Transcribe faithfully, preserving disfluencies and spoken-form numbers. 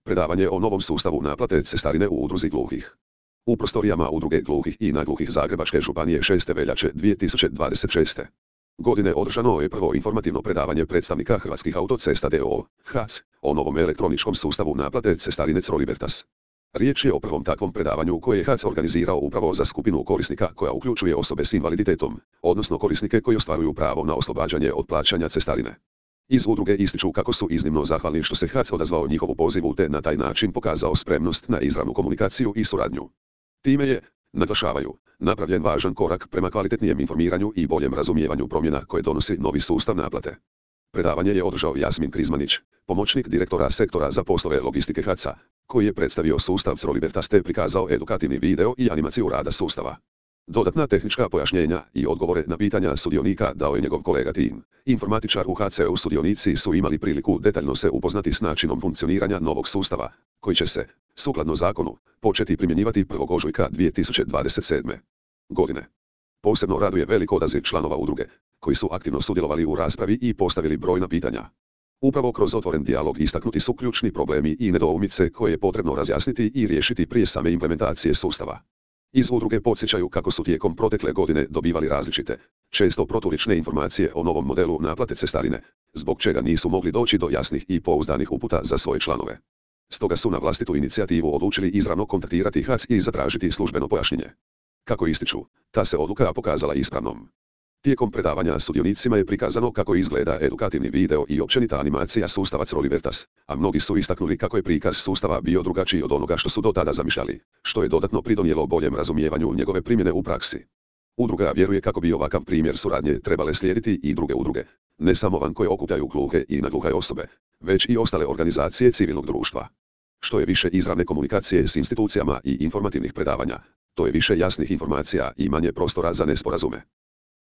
Predavanje o novom sustavu naplate cestarine u udruzi gluhih. U prostorijama udruge gluhih i nagluhih Zagrebačke županije šeste veljače dvije tisuće dvadeset šeste. godine održano je prvo informativno predavanje predstavnika Hrvatskih autocesta d o o. H A C o novom elektroničkom sustavu naplate cestarine C R O Libertas. Riječ je o prvom takvom predavanju koje je H A C organizirao upravo za skupinu korisnika koja uključuje osobe s invaliditetom, odnosno korisnike koji ostvaruju pravo na oslobađanje od plaćanja cestarine. Iz udruge ističu kako su iznimno zahvalni što se H A C odazvao njihovu pozivu te na taj način pokazao spremnost na izravnu komunikaciju i suradnju. Time je, naglašavaju, napravljen važan korak prema kvalitetnijem informiranju i boljem razumijevanju promjena koje donosi novi sustav naplate. Predavanje je održao Jasmin Krizmanić, pomoćnik direktora sektora za poslove logistike H A C-a, koji je predstavio sustav C R O Libertas te prikazao edukativni video i animaciju rada sustava. Dodatna tehnička pojašnjenja i odgovore na pitanja sudionika dao je njegov kolega tim. Informatičar u H C U. Sudionici su imali priliku detaljno se upoznati s načinom funkcioniranja novog sustava, koji će se, sukladno zakonu, početi primjenjivati prvog ožujka dvije tisuće dvadeset sedme. godine. Posebno raduje velik odaziv članova udruge, koji su aktivno sudjelovali u raspravi i postavili brojna pitanja. Upravo kroz otvoren dijalog istaknuti su ključni problemi i nedoumice koje je potrebno razjasniti i riješiti prije same implementacije sustava. Iz udruge podsjećaju kako su tijekom protekle godine dobivali različite, često proturječne informacije o novom modelu naplate cestarine, zbog čega nisu mogli doći do jasnih i pouzdanih uputa za svoje članove. Stoga su na vlastitu inicijativu odlučili izravno kontaktirati H A C i zatražiti službeno pojašnjenje. Kako ističu, ta se odluka pokazala ispravnom. Tijekom predavanja sudionicima je prikazano kako izgleda edukativni video i općenita animacija sustava C R O Libertas, a mnogi su istaknuli kako je prikaz sustava bio drugačiji od onoga što su do tada zamišljali, što je dodatno pridonijelo boljem razumijevanju njegove primjene u praksi. Udruga vjeruje kako bi ovakav primjer suradnje trebale slijediti i druge udruge, ne samo van koje okupljaju gluhe i nagluhe osobe, već i ostale organizacije civilnog društva. Što je više izravne komunikacije s institucijama i informativnih predavanja, to je više jasnih informacija i manje prostora za nesporazume.